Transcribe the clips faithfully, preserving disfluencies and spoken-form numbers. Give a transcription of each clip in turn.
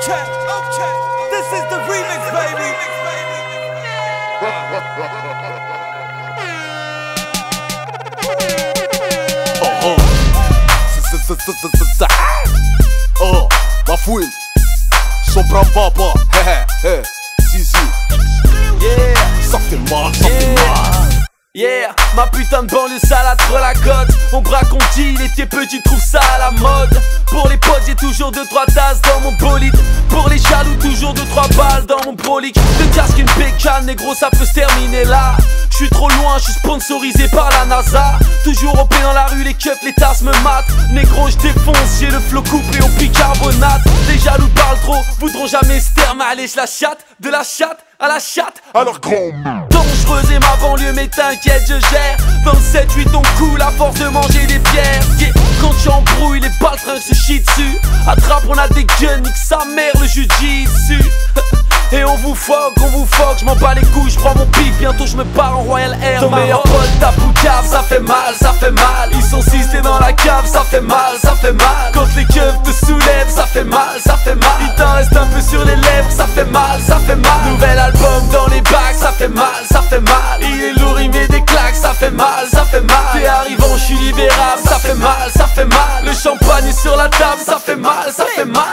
okay, okay. This is the remix, baby. Oh, oh. Oh, ma fouine. Sombra Baba. Hé hé, Zizi. Yeah, Ça fait mal, ça fait mal. yeah, ma putain de banlieue salade sur la côte. On braque, on dit, il était petit, trouve ça à la mode. Pour les potes, j'ai toujours deux trois tasses dans mon bolide. Pour les jaloux, toujours deux trois balles dans mon brolic. De casque une pécane, négro, ça peut se terminer là. J'suis trop loin, j'suis sponsorisé par la NASA. Toujours au pied dans la rue, les keufs, les tasses me matent. Négro, j'défonce, j'ai le flow couplé au bicarbonate. Les jaloux parlent trop, voudront jamais se terme. Allez, j'la chatte, de la chatte à la chatte. Alors grand. Dangereuse et ma banlieue, mais t'inquiète, je gère. Vingt-sept huit on coule à force de manger des pierres. Yeah. Quand tu embrouilles, les baltringues se chient dessus. Attrape, on a des guns, nique sa mère, le jujitsu. Et on vous foque, on vous foque, je m'en bats les couilles, je prends mon pif, bientôt je me pars en Royal Air. Ton meilleur pote tape ou cave, ça fait mal, ça fait mal. Ils sont six, t'es dans la cave, ça fait mal, ça fait mal. Quand les keufs te soulèvent, ça fait mal, ça fait mal. Il t'en reste un peu sur les lèvres, ça fait mal, ça fait mal. Nouvel album dans les bacs, ça fait mal, ça fait mal. Il est lourd, il met des claques, ça fait mal, ça fait mal. T'es arrivant, je suis libérable, ça fait mal, ça fait mal. Le champagne est sur la table, ça fait mal, ça fait mal.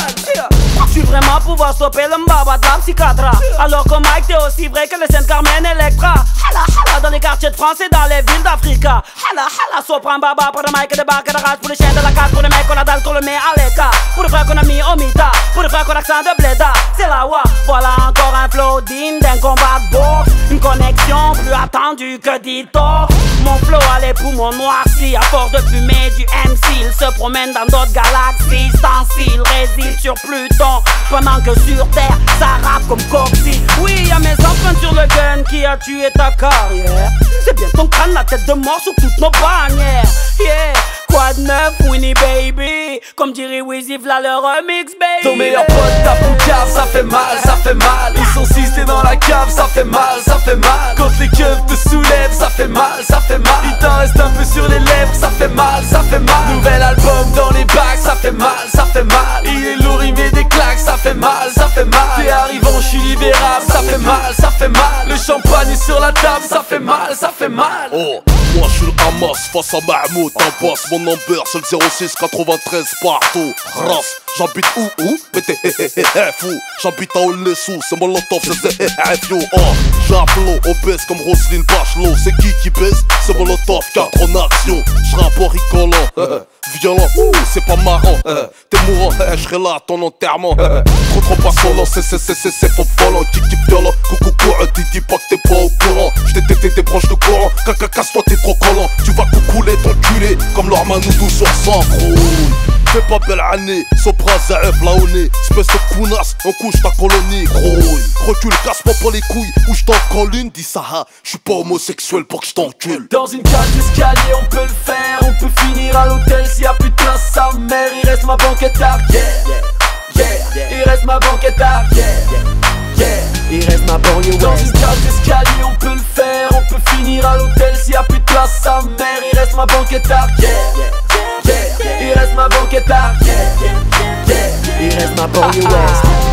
Tu vraiment pouvoir stopper le mbaba de la psychiatra. Alors que Mike t'es aussi vrai que le Saint-Carmen Electra. Hala hala dans les quartiers de France et dans les villes d'Africa. Hala hala sopran baba pour le Mike de bac de rage. Pour les chiens de la case, pour les mecs qu'on a dalle qu'on le met à l'écart. Pour les frères qu'on a mis au mita, pour les frères qu'on a accent de bléda. C'est la wa, voilà encore un flow digne d'un combat de boxe. Une connexion plus attendue que Dito. Mon flow a les poumons noircis à force de fumer du M C. Il se promène dans d'autres galaxies. Sans s'il réside sur Pluton. Pendant que sur Terre, ça rappe comme Coxy. Oui, y'a mes empreintes sur le gun qui a tué ta carrière. C'est bien ton crâne, la tête de mort sur toutes nos bannières. Yeah, quoi de neuf, Winnie baby. Comme dirait Wheezy, v'là le remix, baby. Ton meilleur pote tape ou cave, ça fait mal, ça fait mal. Ils sont six, t'es dans la cave, ça fait mal, ça fait mal. Quand les keufs te soulèvent, ça fait mal, ça fait mal. Il t'en reste un peu sur les lèvres, ça fait mal, ça fait mal. Nouvel album dans les bacs, ça fait mal, ça fait mal. Il est lourd, il met des claques, ça fait mal, ça fait mal. T'es arrivant, je suis libérable, ça fait mal, ça fait mal. Le champagne est sur la table, ça fait mal, ça fait mal. Oh, moi je suis le Hamas face à Mahmoud. Un boss, mon number c'est le zéro six quatre-vingt-treize partout. Race, j'habite où où? Mais t'es hé hé hé hé fou. J'habite à Olesou, c'est Molotov, c'est zé hé hé fio. Oh, j'ai un flow obèse comme Roselyne Bachelot. C'est qui qui baisse? C'est Molotov, quatre en action. J'rappe en rigolant, violent, ouh, c'est pas marrant. T'es mourant, j'serai là à ton enterrement. Trop trop pas solo, c'est c'est c'est c'est c'est faux volant. Qui qui violent, coucou courant, dis dis pas que t'es pas au courant. J't'ai tété des branches de courant, caca casse-toi t'es trop collant. Tu vas coucouler ton culé, comme leur manoudou sur cent gros. Fais pas belle année, Sopra, Zaef, là on est. Espèce de counasse, on couche ta colonie, gros. Recule, casse-moi pas les couilles, ou j't'en colle une, dis ça, ha. J'suis pas homosexuel pour que j't'encule. Dans une cage d'escalier, on peut le faire. On peut finir à l'hôtel s'il y a plus de place, sa mère. Il reste ma banquette arrière, yeah, yeah. Il reste ma banquette arrière, yeah, yeah. Il reste ma banlieue ouest. Dans une cage d'escalier, on peut le faire. On peut finir à l'hôtel s'il y a plus de place, sa mère. Il reste ma banquette arrière, yeah, yeah. Il reste ma banquette arrière, yeah, yeah. Il reste ma banlieue ouest.